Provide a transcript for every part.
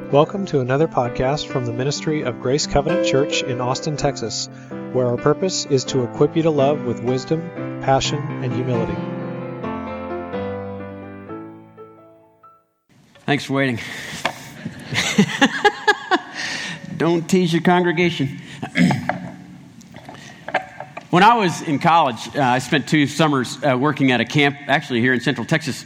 Welcome to another podcast from the ministry of Grace Covenant Church in Austin, Texas, where our purpose is to equip you to love with wisdom, passion, and humility. Thanks for waiting. Don't tease your congregation. When I was in college, I spent 2 summers working at a camp, actually here in Central Texas,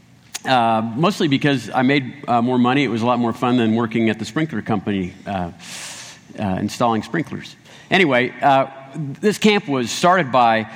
mostly because I made more money. It was a lot more fun than working at the sprinkler company installing sprinklers. Anyway, this camp was started by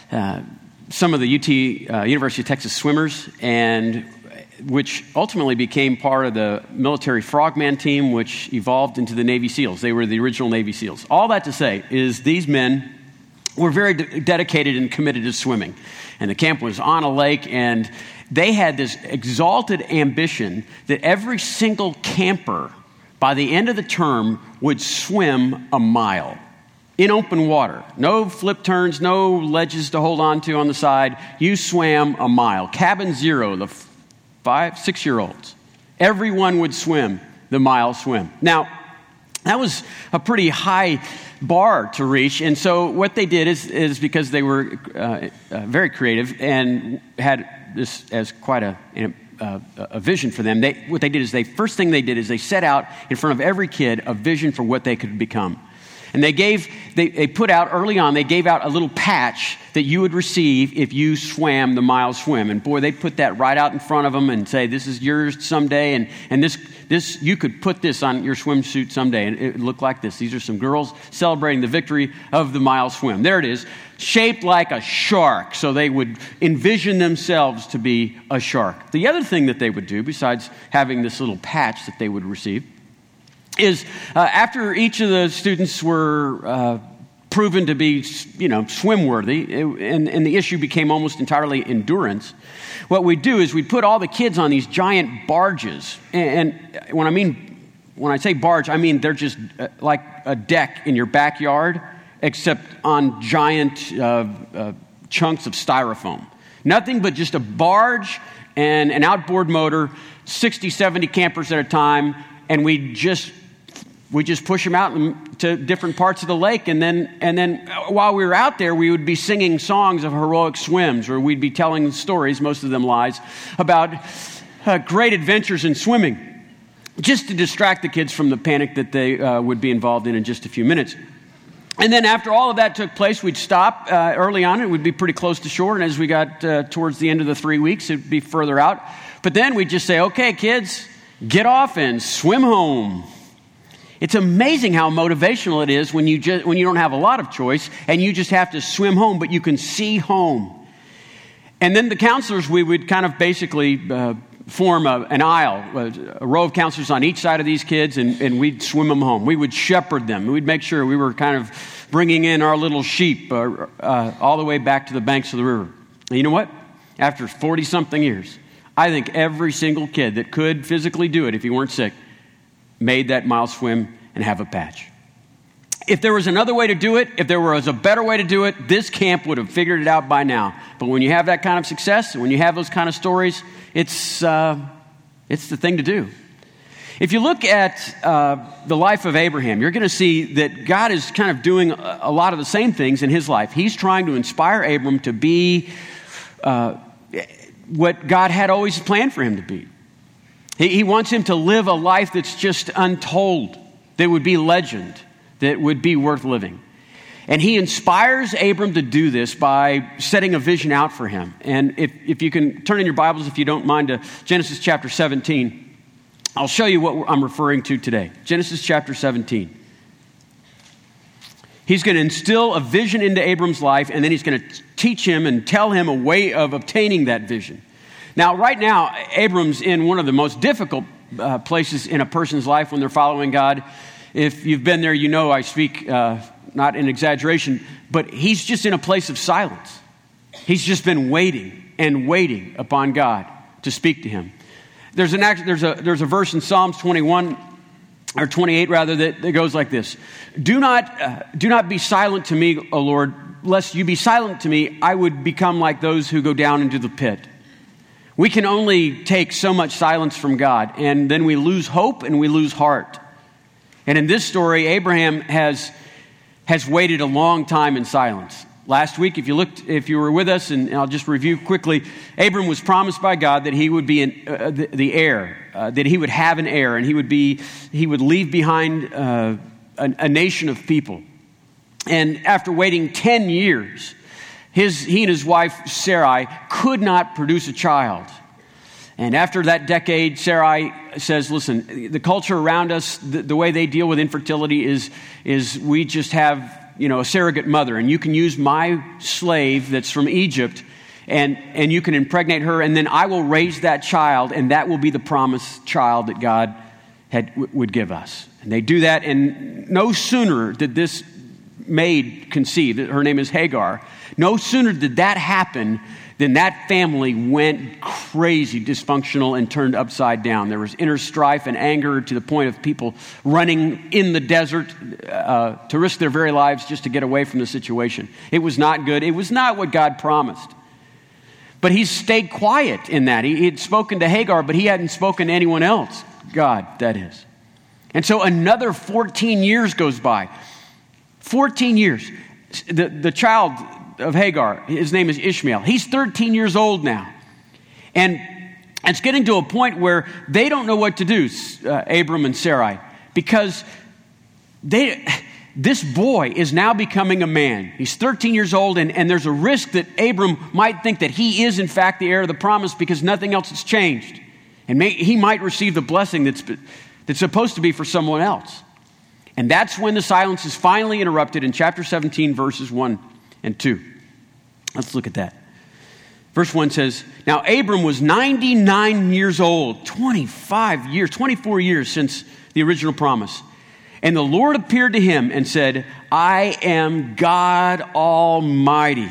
some of the UT, University of Texas swimmers, and which ultimately became part of the military frogman team, which evolved into the Navy SEALs. They were the original Navy SEALs. All that to say is these men were very dedicated and committed to swimming. And the camp was on a lake, and they had this exalted ambition that every single camper, by the end of the term, would swim a mile in open water. No flip turns, no ledges to hold on to on the side. You swam a mile. Cabin zero, the 5-6-year-olds. Everyone would swim the mile swim. Now, that was a pretty high bar to reach, and so what they did is because they were very creative and had this as quite a vision for them. What they did is first thing they did is they set out in front of every kid a vision for what they could become. And they put out early on, they gave out a little patch that you would receive if you swam the mile swim. And boy, they put that right out in front of them and say, this is yours someday. And this you could put this on your swimsuit someday. And it looked like this. These are some girls celebrating the victory of the mile swim. There it is, shaped like a shark. So they would envision themselves to be a shark. The other thing that they would do, besides having this little patch that they would receive, is after each of the students were proven to be, swim worthy, and the issue became almost entirely endurance, what we do is we put all the kids on these giant barges. And when I say barge, I mean they're just like a deck in your backyard, except on giant chunks of styrofoam. Nothing but just a barge and an outboard motor, 60, 70 campers at a time, and we just push them out to different parts of the lake, and then while we were out there, we would be singing songs of heroic swims, or we'd be telling stories, most of them lies, about great adventures in swimming, just to distract the kids from the panic that they would be involved in just a few minutes. And then after all of that took place, we'd stop early on. It would be pretty close to shore, and as we got towards the end of the 3 weeks, it'd be further out. But then we'd just say, okay, kids, get off and swim home. It's amazing how motivational it is when you don't have a lot of choice and you just have to swim home, but you can see home. And then the counselors, we would kind of basically form an aisle, a row of counselors on each side of these kids, and we'd swim them home. We would shepherd them. We'd make sure we were kind of bringing in our little sheep all the way back to the banks of the river. And you know what? After 40-something years, I think every single kid that could physically do it if he weren't sick made that mile swim and have a patch. If there was another way to do it, if there was a better way to do it, this camp would have figured it out by now. But when you have that kind of success, when you have those kind of stories, it's the thing to do. If you look at the life of Abraham, you're going to see that God is kind of doing a lot of the same things in his life. He's trying to inspire Abram to be what God had always planned for him to be. He wants him to live a life that's just untold, that would be legend, that would be worth living. And he inspires Abram to do this by setting a vision out for him. And if you can turn in your Bibles, if you don't mind, to Genesis chapter 17, I'll show you what I'm referring to today. Genesis chapter 17. He's going to instill a vision into Abram's life, and then he's going to teach him and tell him a way of obtaining that vision. Now, right now, Abram's in one of the most difficult places in a person's life when they're following God. If you've been there, you know I speak not in exaggeration, but he's just in a place of silence. He's just been waiting and waiting upon God to speak to him. There's a verse in Psalms 21 or 28 rather that goes like this: Do not be silent to me, O Lord, lest you be silent to me. I would become like those who go down into the pit. We can only take so much silence from God, and then we lose hope and we lose heart. And in this story, Abraham has waited a long time in silence. Last week, if you were with us, and I'll just review quickly, Abram was promised by God that he would be the heir, that he would have an heir, and he would leave behind a nation of people. And after waiting 10 years, he and his wife Sarai could not produce a child. And after that decade, Sarai says, listen, the culture around us, the way they deal with infertility is we just have, a surrogate mother, and you can use my slave that's from Egypt, and you can impregnate her, and then I will raise that child, and that will be the promised child that God would give us. And they do that, and no sooner did this maid conceive, her name is Hagar, no sooner did that happen than that family went crazy, dysfunctional, and turned upside down. There was inner strife and anger to the point of people running in the desert to risk their very lives just to get away from the situation. It was not good. It was not what God promised. But he stayed quiet in that. He had spoken to Hagar, but he hadn't spoken to anyone else. God, that is. And so another 14 years goes by. 14 years. The child of Hagar, his name is Ishmael. He's 13 years old now. And it's getting to a point where they don't know what to do, Abram and Sarai, because this boy is now becoming a man. He's 13 years old, and there's a risk that Abram might think that he is, in fact, the heir of the promise because nothing else has changed. And he might receive the blessing that's supposed to be for someone else. And that's when the silence is finally interrupted in chapter 17, verses 1 and 2. Let's look at that. Verse 1 says, now Abram was 99 years old, 24 years since the original promise. And the Lord appeared to him and said, I am God Almighty.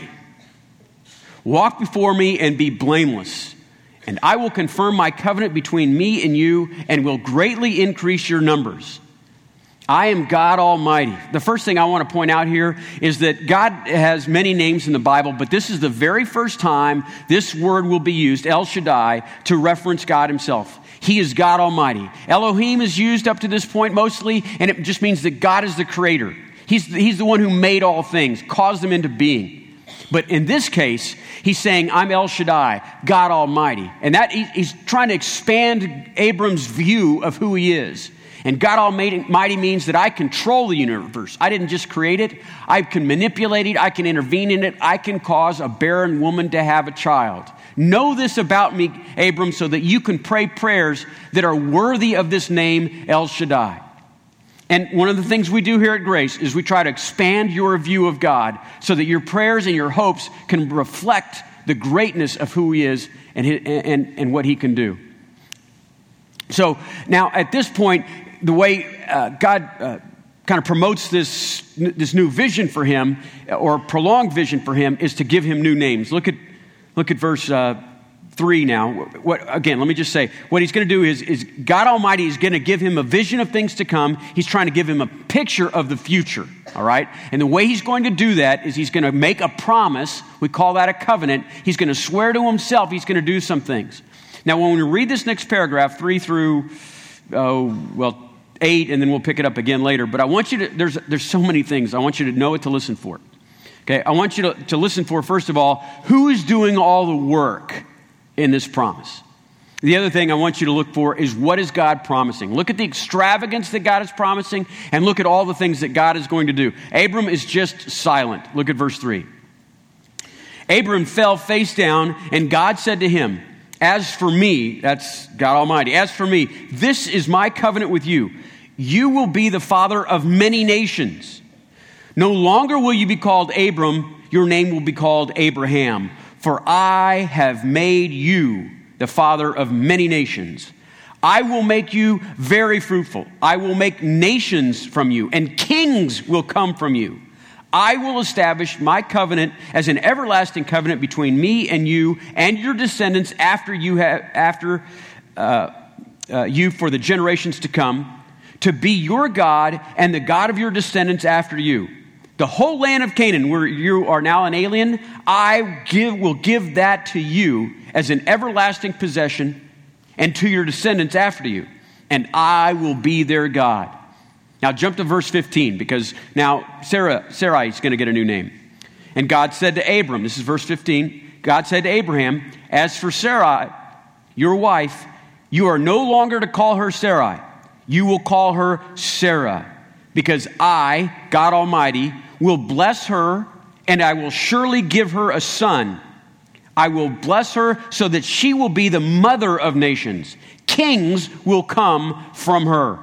Walk before me and be blameless, and I will confirm my covenant between me and you and will greatly increase your numbers. I am God Almighty. The first thing I want to point out here is that God has many names in the Bible, but this is the very first time this word will be used, El Shaddai, to reference God himself. He is God Almighty. Elohim is used up to this point mostly, and it just means that God is the creator. He's the one who made all things, caused them into being. But in this case, he's saying, I'm El Shaddai, God Almighty. And that he's trying to expand Abram's view of who he is. And God Almighty means that I control the universe. I didn't just create it. I can manipulate it. I can intervene in it. I can cause a barren woman to have a child. Know this about me, Abram, so that you can pray prayers that are worthy of this name, El Shaddai. And one of the things we do here at Grace is we try to expand your view of God so that your prayers and your hopes can reflect the greatness of who he is and what he can do. So now at this point, the way God kind of promotes this new vision for him, or prolonged vision for him, is to give him new names. Look at verse 3 now. Again, let me just say, what he's going to do is God Almighty is going to give him a vision of things to come. He's trying to give him a picture of the future, all right? And the way he's going to do that is he's going to make a promise. We call that a covenant. He's going to swear to himself he's going to do some things. Now, when we read this next paragraph, 3 through 8, and then we'll pick it up again later. But I want you to, there's so many things. I want you to know what to listen for. Okay, I want you to listen for, first of all, who is doing all the work in this promise. The other thing I want you to look for is, what is God promising? Look at the extravagance that God is promising, and look at all the things that God is going to do. Abram is just silent. Look at verse 3. Abram fell face down, and God said to him, as for me, that's God Almighty, as for me, this is my covenant with you. You will be the father of many nations. No longer will you be called Abram, your name will be called Abraham. For I have made you the father of many nations. I will make you very fruitful. I will make nations from you, and kings will come from you. I will establish my covenant as an everlasting covenant between me and you and your descendants after you for the generations to come, to be your God and the God of your descendants after you. The whole land of Canaan, where you are now an alien, will give that to you as an everlasting possession and to your descendants after you, and I will be their God. Now jump to verse 15, because now Sarai is going to get a new name. And God said to Abram, this is verse 15, God said to Abraham, as for Sarai, your wife, you are no longer to call her Sarai. You will call her Sarah, because I, God Almighty, will bless her, and I will surely give her a son. I will bless her so that she will be the mother of nations. Kings will come from her.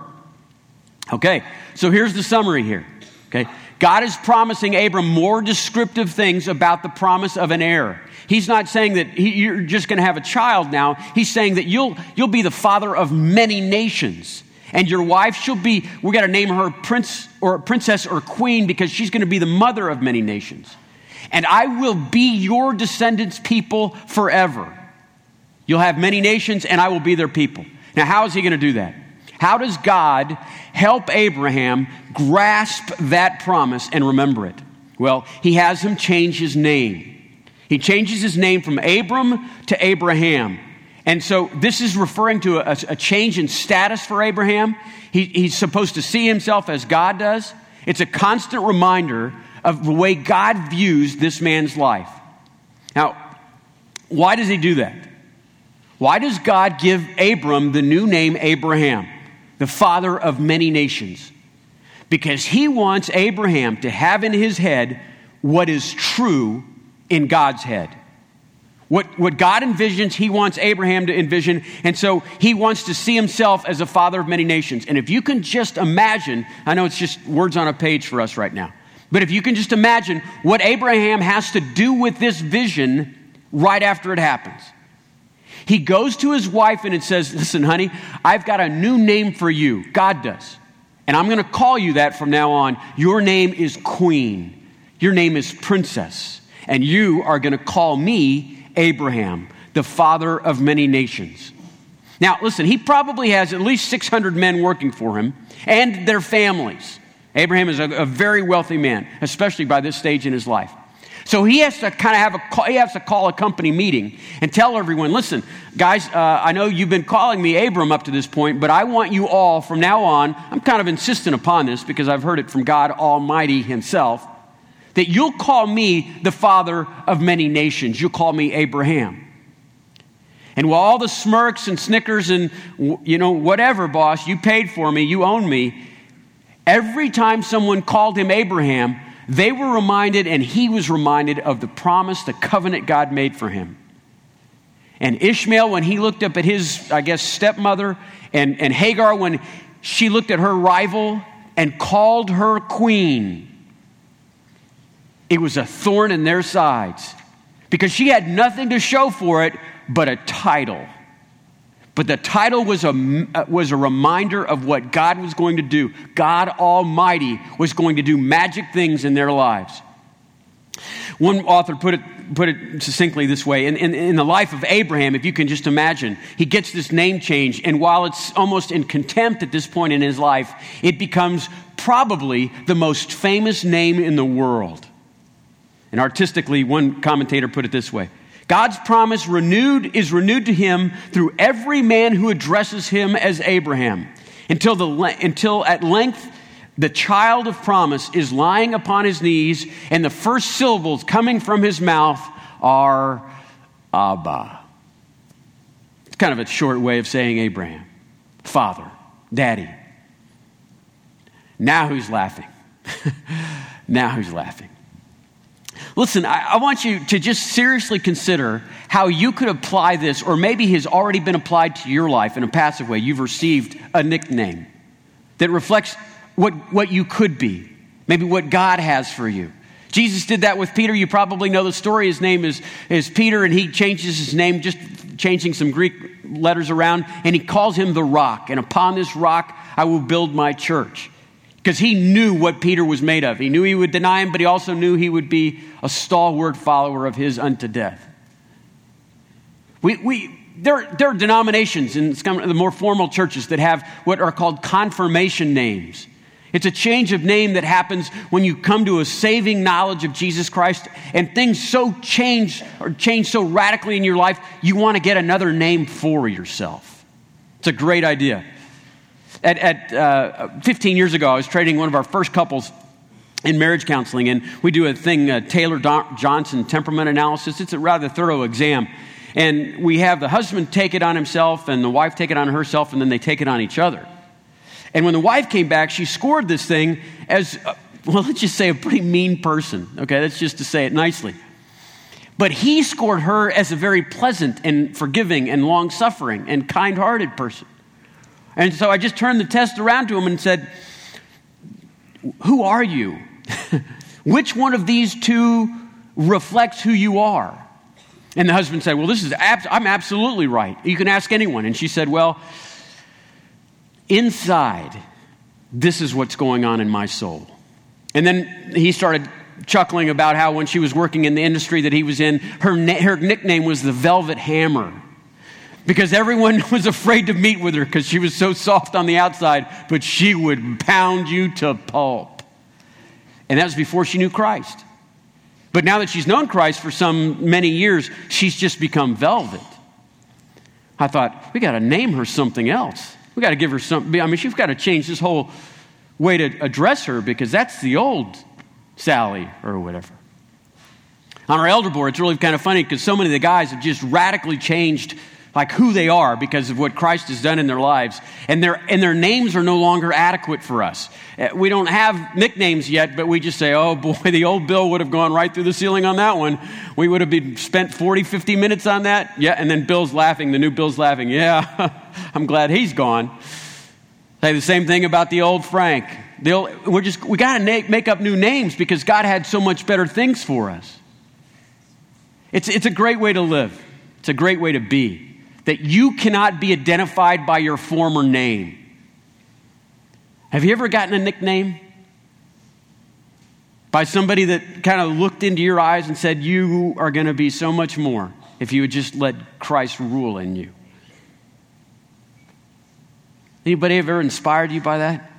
Okay, so here's the summary here. Okay, God is promising Abram more descriptive things about the promise of an heir. He's not saying that you're just going to have a child now. He's saying that you'll be the father of many nations. And your wife, we got to name her princess or queen, because she's going to be the mother of many nations. And I will be your descendants' people forever. You'll have many nations, and I will be their people. Now, how is he going to do that? How does God help Abraham grasp that promise and remember it? Well, he has him change his name. He changes his name from Abram to Abraham. And so this is referring to a change in status for Abraham. He's supposed to see himself as God does. It's a constant reminder of the way God views this man's life. Now, why does he do that? Why does God give Abram the new name Abraham, the father of many nations? Because he wants Abraham to have in his head what is true in God's head. What God envisions, he wants Abraham to envision. And so he wants to see himself as a father of many nations. And if you can just imagine, I know it's just words on a page for us right now, but if you can just imagine what Abraham has to do with this vision right after it happens. He goes to his wife and it says, listen, honey, I've got a new name for you. God does. And I'm going to call you that from now on. Your name is Queen. Your name is Princess. And you are going to call me Abraham, the father of many nations. Now, listen, he probably has at least 600 men working for him and their families. Abraham is a very wealthy man, especially by this stage in his life. So he has to call a company meeting and tell everyone, listen, guys, I know you've been calling me Abram up to this point, but I want you all from now on, I'm kind of insistent upon this because I've heard it from God Almighty himself, that you'll call me the father of many nations. You'll call me Abraham. And while all the smirks and snickers and, whatever, boss, you paid for me, you own me, every time someone called him Abraham, they were reminded, and he was reminded of the promise, the covenant God made for him. And Ishmael, when he looked up at his, stepmother, and Hagar, when she looked at her rival and called her queen, it was a thorn in their sides because she had nothing to show for it but a title. But the title was a reminder of what God was going to do. God Almighty was going to do magic things in their lives. One author put it succinctly this way. In the life of Abraham, if you can just imagine, he gets this name change, and while it's almost in contempt at this point in his life, it becomes probably the most famous name in the world. And artistically, one commentator put it this way: God's promise is renewed to him through every man who addresses him as Abraham, until at length the child of promise is lying upon his knees, and the first syllables coming from his mouth are Abba. It's kind of a short way of saying Abraham, Father, Daddy. Now who's laughing? Now who's laughing? Listen, I want you to just seriously consider how you could apply this, or maybe has already been applied to your life in a passive way. You've received a nickname that reflects what you could be, maybe what God has for you. Jesus did that with Peter. You probably know the story. His name is Peter, and he changes his name, just changing some Greek letters around, and he calls him the rock. And upon this rock, I will build my church. Because he knew what Peter was made of. He knew he would deny him, but he also knew he would be a stalwart follower of his unto death. There are denominations in some of the more formal churches that have what are called confirmation names. It's a change of name that happens when you come to a saving knowledge of Jesus Christ and things so change so radically in your life, you want to get another name for yourself. It's a great idea. 15 years ago, I was training one of our first couples in marriage counseling, and we do a thing, Taylor-Johnson temperament analysis. It's a rather thorough exam. And we have the husband take it on himself and the wife take it on herself, and then they take it on each other. And when the wife came back, she scored this thing as, let's just say a pretty mean person. Okay, that's just to say it nicely. But he scored her as a very pleasant and forgiving and long-suffering and kind-hearted person. And so I just turned the test around to him and said, who are you? Which one of these two reflects who you are? And the husband said, well, I'm absolutely right. You can ask anyone. And she said, well, inside, this is what's going on in my soul. And then he started chuckling about how when she was working in the industry that he was in, her nickname was the Velvet Hammer, because everyone was afraid to meet with her because she was so soft on the outside, but she would pound you to pulp. And that was before she knew Christ. But now that she's known Christ for many years, she's just become velvet. I thought, we got to name her something else. We got to give her something. I mean, she's got to change this whole way to address her, because that's the old Sally or whatever. On our elder board, it's really kind of funny because so many of the guys have just radically changed like who they are because of what Christ has done in their lives. And their names are no longer adequate for us. We don't have nicknames yet, but we just say, oh boy, the old Bill would have gone right through the ceiling on that one. We would have spent 40, 50 minutes on that. Yeah, and then Bill's laughing, the new Bill's laughing. Yeah, I'm glad he's gone. Say the same thing about the old Frank. We got to make up new names because God had so much better things for us. It's a great way to live. It's a great way to be. That you cannot be identified by your former name. Have you ever gotten a nickname? By somebody that kind of looked into your eyes and said, you are going to be so much more if you would just let Christ rule in you. Anybody ever inspired you by that?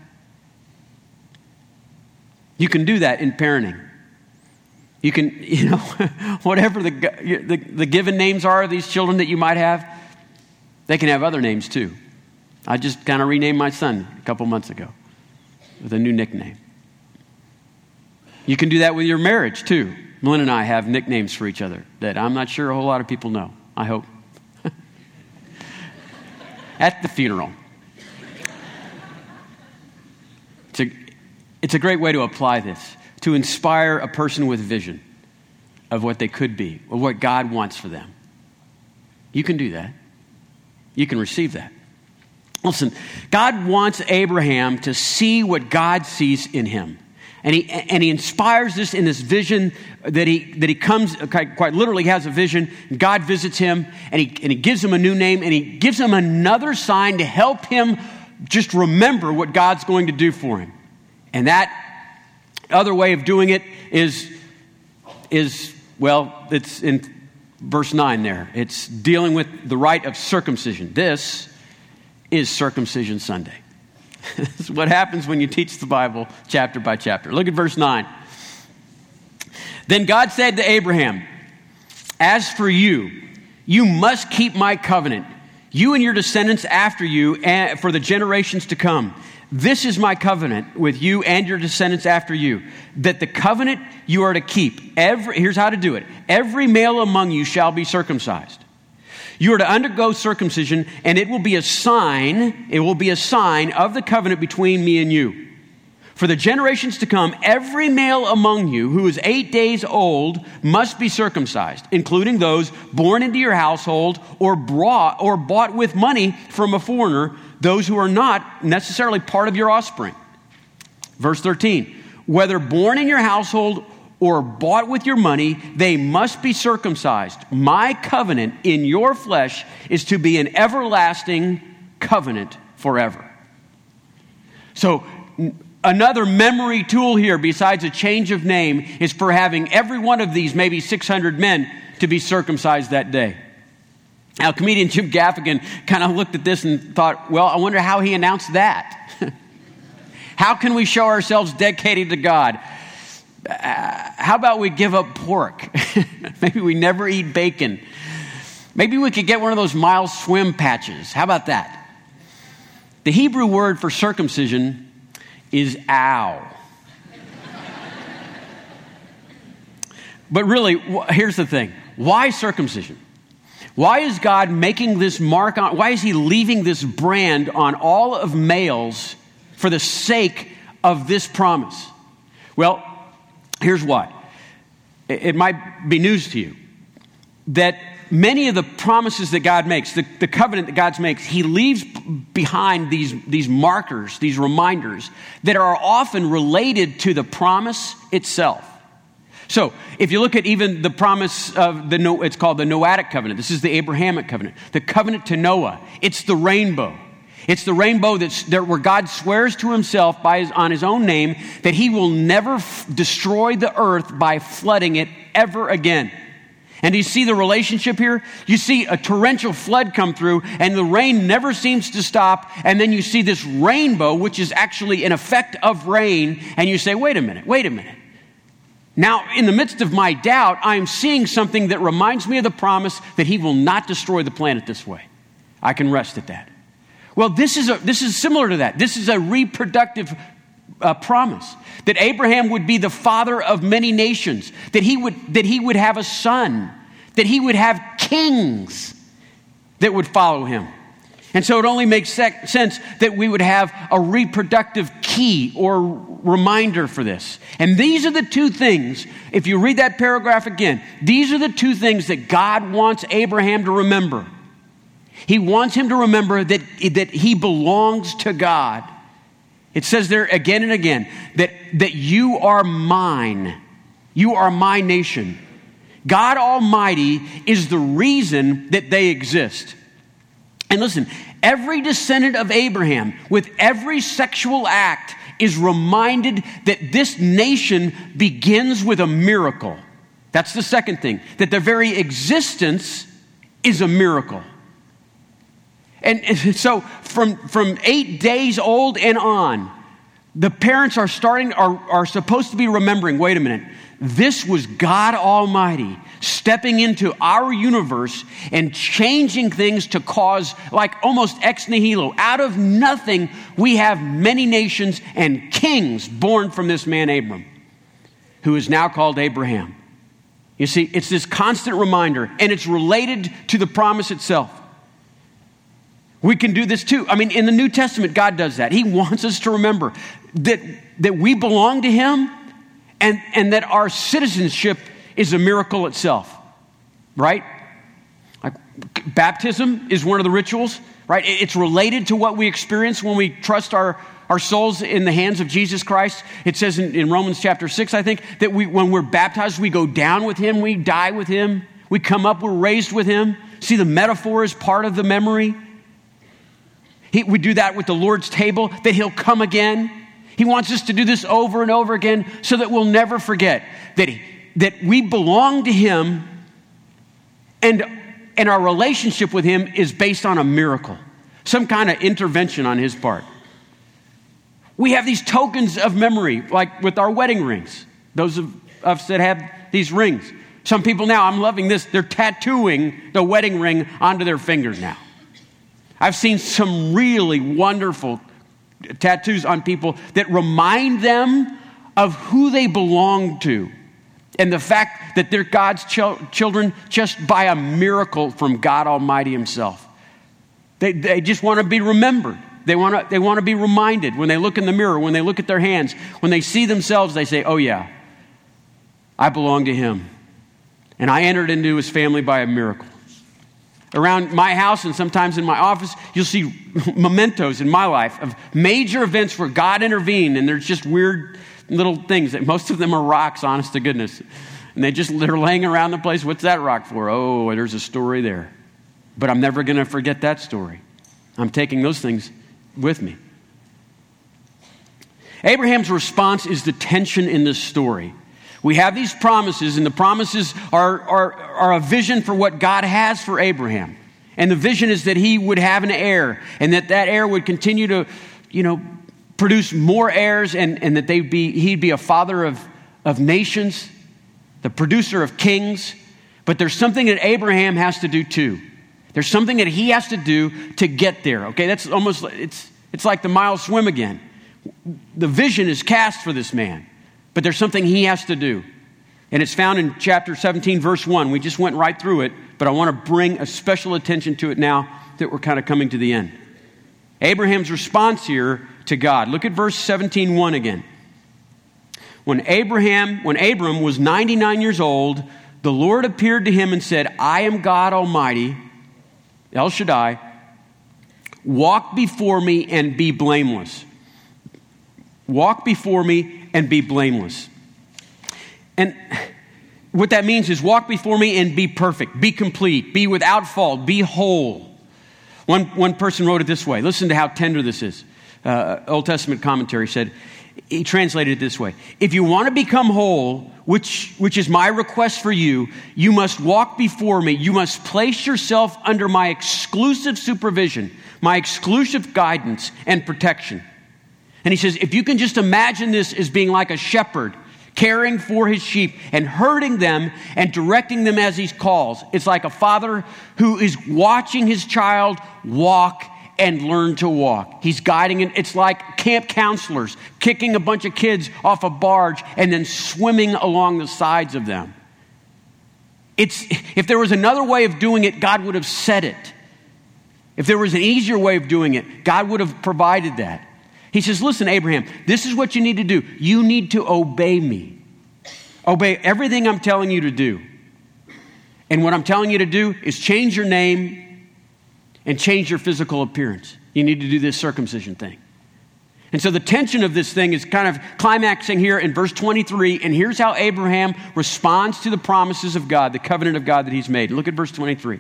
You can do that in parenting. You can, whatever the given names are of these children that you might have, they can have other names too. I just kind of renamed my son a couple months ago with a new nickname. You can do that with your marriage too. Melinda and I have nicknames for each other that I'm not sure a whole lot of people know. I hope. At the funeral. It's a great way to apply this, to inspire a person with vision of what they could be, or what God wants for them. You can do that. You can receive that. Listen, God wants Abraham to see what God sees in him. And he inspires this in this vision that he comes, quite literally has a vision. God visits him and he gives him a new name, and he gives him another sign to help him just remember what God's going to do for him. And that other way of doing it is it's in verse 9 there. It's dealing with the rite of circumcision. This is Circumcision Sunday. This is what happens when you teach the Bible chapter by chapter. Look at verse 9. Then God said to Abraham, as for you, you must keep my covenant, you and your descendants after you, and for the generations to come. This is my covenant with you and your descendants after you, that the covenant you are to keep. Here's how to do it. Every male among you shall be circumcised. You are to undergo circumcision, and it will be a sign of the covenant between me and you. For the generations to come, every male among you who is 8 days old must be circumcised, including those born into your household or bought with money from a foreigner, those who are not necessarily part of your offspring. Verse 13, whether born in your household or bought with your money, they must be circumcised. My covenant in your flesh is to be an everlasting covenant forever. So another memory tool here besides a change of name is for having every one of these, maybe 600 men, to be circumcised that day. Now, comedian Jim Gaffigan kind of looked at this and thought, well, I wonder how he announced that. How can we show ourselves dedicated to God? How about we give up pork? Maybe we never eat bacon. Maybe we could get one of those Miles swim patches. How about that? The Hebrew word for circumcision is ow. But really, here's the thing. Why circumcision? Why is God making this mark on, why is he leaving this brand on all of males for the sake of this promise? Well, here's why. It might be news to you that many of the promises that God makes, the covenant that God makes, he leaves behind these markers, these reminders that are often related to the promise itself. So, if you look at even the promise of it's called the Noahic covenant. This is the Abrahamic covenant. The covenant to Noah. It's the rainbow. It's the rainbow where God swears to himself on his own name that he will never destroy the earth by flooding it ever again. And do you see the relationship here? You see a torrential flood come through and the rain never seems to stop. And then you see this rainbow, which is actually an effect of rain. And you say, wait a minute. Now, in the midst of my doubt, I'm seeing something that reminds me of the promise that he will not destroy the planet this way. I can rest at that. Well, this is similar to that. This is a reproductive promise that Abraham would be the father of many nations, that he would have a son, that he would have kings that would follow him. And so it only makes sense that we would have a reproductive key or reminder for this. And these are the two things, if you read that paragraph again, these are the two things that God wants Abraham to remember. He wants him to remember that he belongs to God. It says there again and again that you are mine. You are my nation. God Almighty is the reason that they exist. And listen, every descendant of Abraham with every sexual act is reminded that this nation begins with a miracle. That's the second thing, that their very existence is a miracle. And so from 8 days old and on, the parents are supposed to be remembering, wait a minute, this was God Almighty stepping into our universe and changing things to cause, like almost ex nihilo. Out of nothing, we have many nations and kings born from this man Abram, who is now called Abraham. You see, it's this constant reminder, and it's related to the promise itself. We can do this too. I mean, in the New Testament, God does that. He wants us to remember that we belong to him and that our citizenship is a miracle itself, right? Like baptism is one of the rituals, right? It's related to what we experience when we trust our souls in the hands of Jesus Christ. It says in Romans chapter 6, I think, that when we're baptized, we go down with him, we die with him, we come up, we're raised with him. See, the metaphor is part of the memory. We do that with the Lord's table, that he'll come again. He wants us to do this over and over again so that we'll never forget that we belong to him and our relationship with him is based on a miracle, some kind of intervention on his part. We have these tokens of memory, like with our wedding rings. Those of us that have these rings. Some people now, I'm loving this, they're tattooing the wedding ring onto their fingers now. I've seen some really wonderful tattoos on people that remind them of who they belong to and the fact that they're God's children just by a miracle from God Almighty himself. They just want to be remembered. They want to be reminded when they look in the mirror, when they look at their hands, when they see themselves, they say, oh yeah, I belong to him. And I entered into his family by a miracle. Around my house and sometimes in my office, you'll see mementos in my life of major events where God intervened, and there's just weird little things that most of them are rocks, honest to goodness. And they're laying around the place. What's that rock for? Oh, there's a story there. But I'm never going to forget that story. I'm taking those things with me. Abraham's response is the tension in this story. We have these promises, and the promises are a vision for what God has for Abraham. And the vision is that he would have an heir, and that heir would continue to, produce more heirs and that he'd be a father of nations, the producer of kings. But there's something that Abraham has to do too. There's something that he has to do to get there. Okay, that's almost, it's like the mile swim again. The vision is cast for this man, but there's something he has to do. And it's found in chapter 17, verse 1. We just went right through it, but I want to bring a special attention to it now that we're kind of coming to the end. Abraham's response here to God. Look at verse 17:1 again. When Abram was 99 years old, the Lord appeared to him and said, I am God Almighty, El Shaddai. Walk before me and be blameless. Walk before me and be blameless. And what that means is walk before me and be perfect, be complete, be without fault, be whole. One person wrote it this way. Listen to how tender this is. Old Testament commentary said, he translated it this way. If you want to become whole, which is my request for you, you must walk before me. You must place yourself under my exclusive supervision, my exclusive guidance and protection. And he says, if you can just imagine this as being like a shepherd caring for his sheep and herding them and directing them as he calls. It's like a father who is watching his child walk and learn to walk. He's guiding it. It's like camp counselors kicking a bunch of kids off a barge and then swimming along the sides of them. If there was another way of doing it, God would have said it. If there was an easier way of doing it, God would have provided that. He says, listen, Abraham, this is what you need to do. You need to obey me. Obey everything I'm telling you to do. And what I'm telling you to do is change your name and change your physical appearance. You need to do this circumcision thing. And so the tension of this thing is kind of climaxing here in verse 23. And here's how Abraham responds to the promises of God, the covenant of God that he's made. Look at verse 23.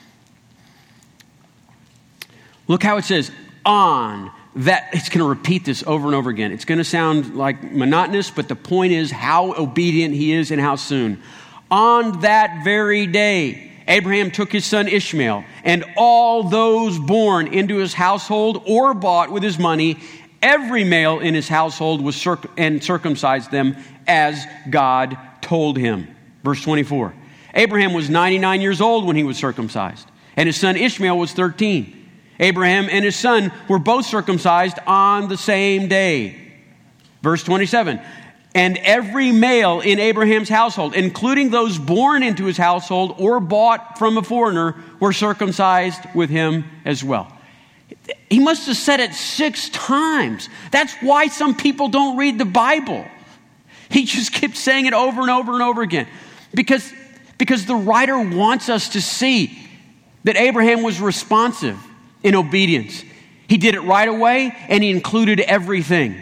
Look how it says, on that. It's going to repeat this over and over again. It's going to sound like monotonous, but the point is how obedient he is and how soon. On that very day, Abraham took his son Ishmael and all those born into his household or bought with his money, every male in his household was circumcised them as God told him. Verse 24. Abraham was 99 years old when he was circumcised, and his son Ishmael was 13. Abraham and his son were both circumcised on the same day. Verse 27. And every male in Abraham's household, including those born into his household or bought from a foreigner, were circumcised with him as well. He must have said it 6 times. That's why some people don't read the Bible. He just keeps saying it over and over and over again. Because the writer wants us to see that Abraham was responsive in obedience. He did it right away, and he included everything.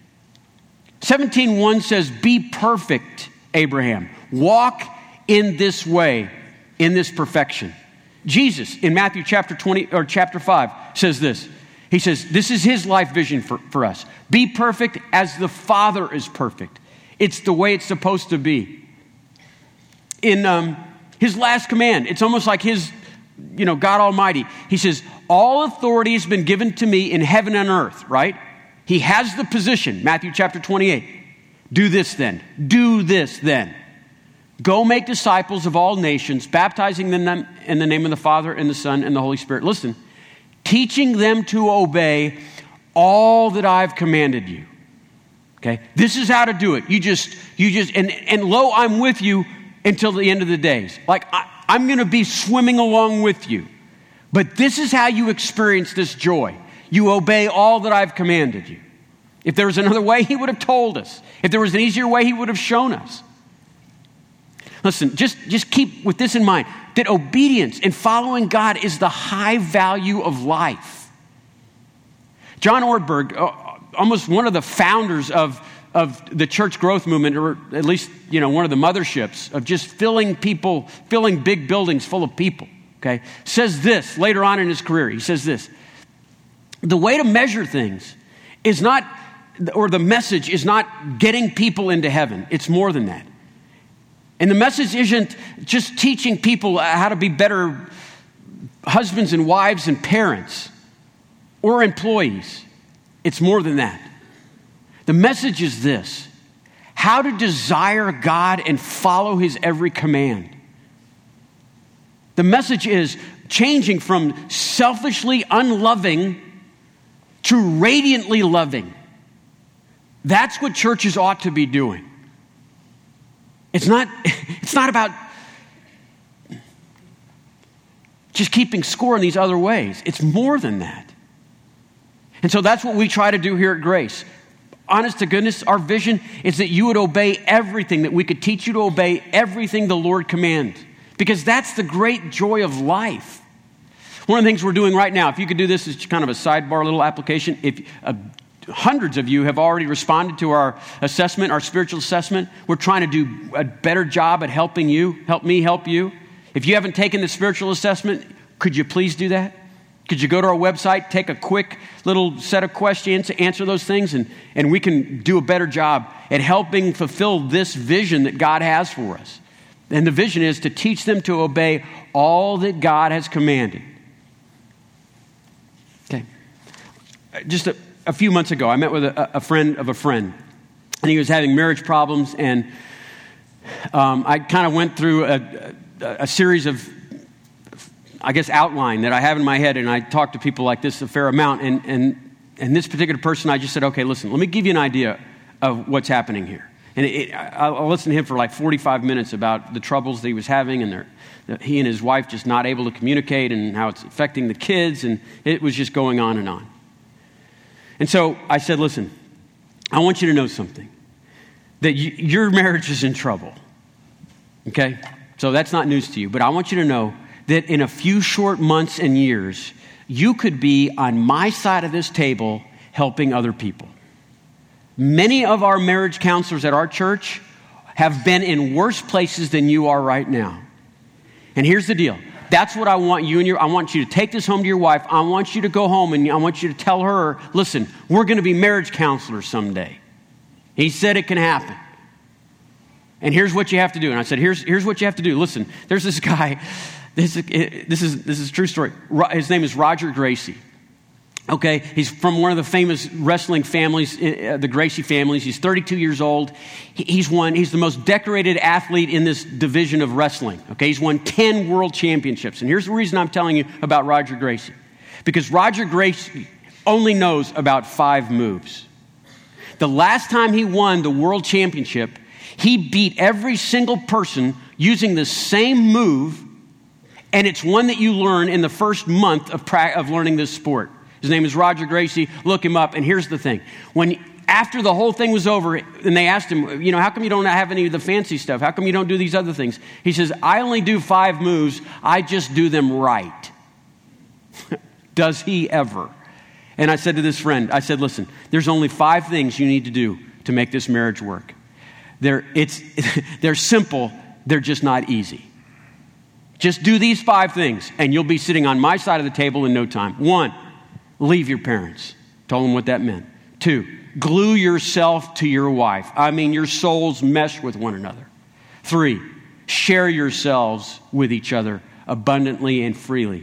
17:1 says, be perfect, Abraham. Walk in this way, in this perfection. Jesus, in Matthew chapter 20 or chapter 5, says this. He says, this is his life vision for us. Be perfect as the Father is perfect. It's the way it's supposed to be. In his last command, it's almost like his, God Almighty. He says, all authority has been given to me in heaven and earth, right? He has the position, Matthew chapter 28. Do this then. Do this then. Go make disciples of all nations, baptizing them in the name of the Father and the Son and the Holy Spirit. Listen, teaching them to obey all that I've commanded you. Okay? This is how to do it. You just, and lo, I'm with you until the end of the days. Like, I'm going to be swimming along with you. But this is how you experience this joy. You obey all that I've commanded you. If there was another way, he would have told us. If there was an easier way, he would have shown us. Listen, just keep with this in mind, that obedience and following God is the high value of life. John Ortberg, almost one of the founders of the church growth movement, or at least, one of the motherships of just filling big buildings full of people, okay, says this later on in his career. He says this: the way to measure things is not, or the message is not getting people into heaven. It's more than that. And the message isn't just teaching people how to be better husbands and wives and parents or employees. It's more than that. The message is this: how to desire God and follow his every command. The message is changing from selfishly unloving to radiantly loving. That's what churches ought to be doing. It's not about just keeping score in these other ways. It's more than that. And so that's what we try to do here at Grace. Honest to goodness, our vision is that you would obey everything, that we could teach you to obey everything the Lord commands. Because that's the great joy of life. One of the things we're doing right now, if you could do this as kind of a sidebar little application, if hundreds of you have already responded to our assessment, our spiritual assessment. We're trying to do a better job at helping you, help me help you. If you haven't taken the spiritual assessment, could you please do that? Could you go to our website, take a quick little set of questions, answer those things, and we can do a better job at helping fulfill this vision that God has for us. And the vision is to teach them to obey all that God has commanded. Okay. Just a few months ago, I met with a friend of a friend, and he was having marriage problems, and I kind of went through a series of, I guess, outline that I have in my head, and I talk to people like this a fair amount, and this particular person, I just said, okay, listen, let me give you an idea of what's happening here. And I'll listen to him for like 45 minutes about the troubles that he was having, and he and his wife just not able to communicate, and how it's affecting the kids, and it was just going on and on. And so I said, listen, I want you to know something, that your marriage is in trouble, okay? So that's not news to you, but I want you to know that in a few short months and years, you could be on my side of this table helping other people. Many of our marriage counselors at our church have been in worse places than you are right now. And here's the deal. That's what I want you I want you to take this home to your wife. I want you to go home and I want you to tell her, listen, we're going to be marriage counselors someday. He said it can happen. And here's what you have to do. And I said, here's what you have to do. Listen, there's this guy. This is a true story. His name is Roger Gracie. Okay, he's from one of the famous wrestling families, the Gracie families. He's 32 years old. He's the most decorated athlete in this division of wrestling. Okay, he's won 10 world championships. And here's the reason I'm telling you about Roger Gracie. Because Roger Gracie only knows about 5 moves. The last time he won the world championship, he beat every single person using the same move, and it's one that you learn in the first month of learning this sport. His name is Roger Gracie. Look him up. And here's the thing. After the whole thing was over, and they asked him, how come you don't have any of the fancy stuff? How come you don't do these other things? He says, I only do 5 moves. I just do them right. Does he ever? And I said to this friend, I said, listen, there's only 5 things you need to do to make this marriage work. They're simple. They're just not easy. Just do these 5 things, and you'll be sitting on my side of the table in no time. 1, leave your parents. Told them what that meant. 2, glue yourself to your wife. I mean, your souls mesh with one another. 3, share yourselves with each other abundantly and freely.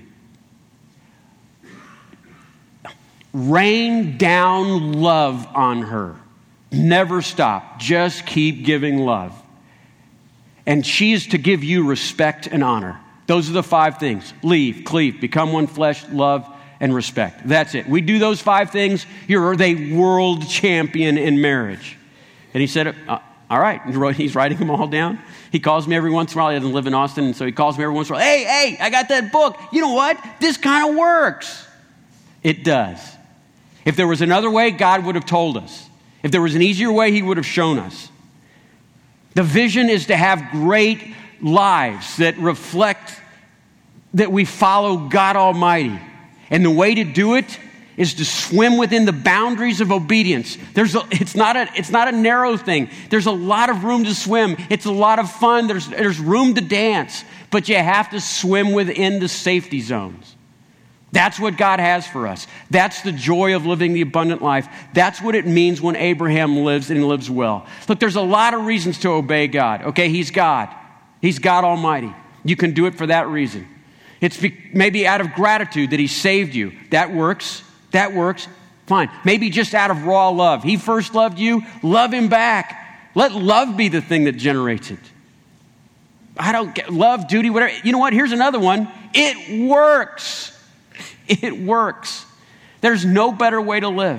Rain down love on her. Never stop. Just keep giving love. And she is to give you respect and honor. Those are the 5 things. Leave, cleave, become one flesh, love, and respect. That's it. We do those 5 things, you're the world champion in marriage. And he said, all right. He's writing them all down. He calls me every once in a while. He doesn't live in Austin, and so he calls me every once in a while. Hey, I got that book. You know what? This kind of works. It does. If there was another way, God would have told us. If there was an easier way, he would have shown us. The vision is to have great lives that reflect that we follow God Almighty. And the way to do it is to swim within the boundaries of obedience. It's not a narrow thing. There's a lot of room to swim. It's a lot of fun. There's room to dance. But you have to swim within the safety zones. That's what God has for us. That's the joy of living the abundant life. That's what it means when Abraham lives and lives well. Look, there's a lot of reasons to obey God. Okay, he's God. He's God Almighty. You can do it for that reason. It's maybe out of gratitude that he saved you. That works. Fine. Maybe just out of raw love. He first loved you. Love him back. Let love be the thing that generates it. I don't get love, duty, whatever. You know what? Here's another one. It works. It works. There's no better way to live.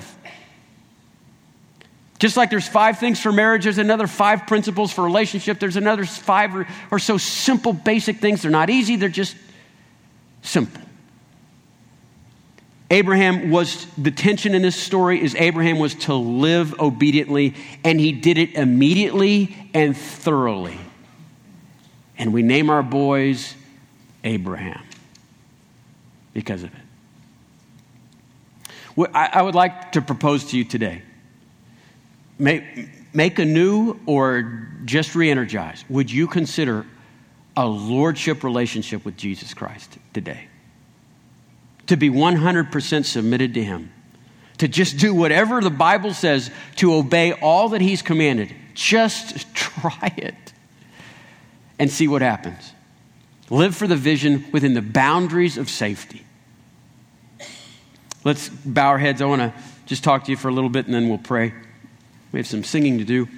Just like there's 5 things for marriage, there's another 5 principles for relationship. There's another 5 or so simple, basic things. They're not easy. They're just simple. The tension in this story is Abraham was to live obediently, and he did it immediately and thoroughly. And we name our boys Abraham because of it. I would like to propose to you today. Make anew or just re-energize. Would you consider a lordship relationship with Jesus Christ today? To be 100% submitted to him. To just do whatever the Bible says, to obey all that he's commanded. Just try it and see what happens. Live for the vision within the boundaries of safety. Let's bow our heads. I want to just talk to you for a little bit and then we'll pray. We have some singing to do.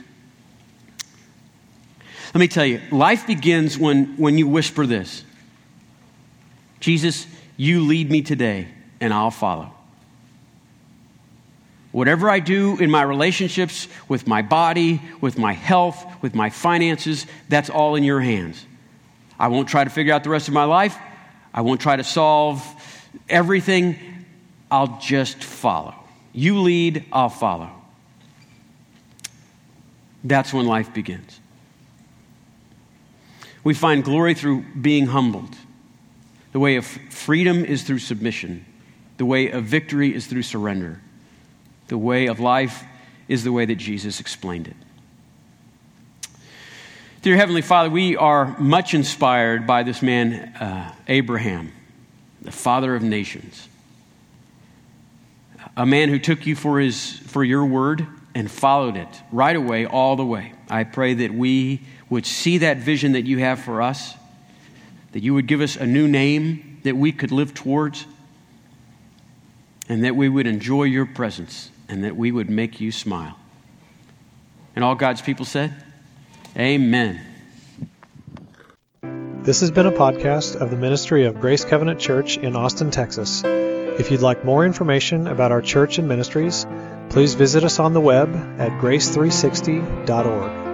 Let me tell you, life begins when you whisper this. Jesus, you lead me today and I'll follow. Whatever I do in my relationships with my body, with my health, with my finances, that's all in your hands. I won't try to figure out the rest of my life. I won't try to solve everything. I'll just follow. You lead, I'll follow. That's when life begins. We find glory through being humbled. The way of freedom is through submission. The way of victory is through surrender. The way of life is the way that Jesus explained it. Dear Heavenly Father, we are much inspired by this man, Abraham, the father of nations. A man who took you for your word and followed it right away, all the way. I pray that we would see that vision that you have for us, that you would give us a new name that we could live towards, and that we would enjoy your presence, and that we would make you smile. And all God's people said, amen. This has been a podcast of the ministry of Grace Covenant Church in Austin, Texas. If you'd like more information about our church and ministries, please visit us on the web at grace360.org.